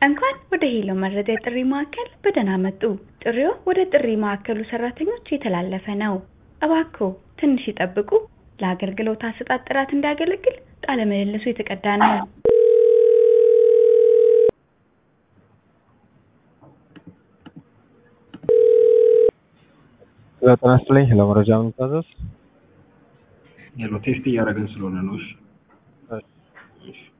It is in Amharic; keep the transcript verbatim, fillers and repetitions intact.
እንኳን ወደ ሄሎ መረጃ የጥሪ ማዕከል በደህና መጡ! ጥሪዎ ወደ ጥሪ ማዕከሉ ሰራተኞች የተላለፈ ነው። እባክዎ ትንሽ ይጠብቁ። ለአገልግሎት አሰጣጥ ጥራት እንዲያገለግል ቃለ ምልልሱ የተቀዳ ነው። ጤና ይስጥልኝ ለመረጃ የምታዘዝ? ሄሎ ቴስት እያደረግን ስለሆነ ነው። እሺ እሺ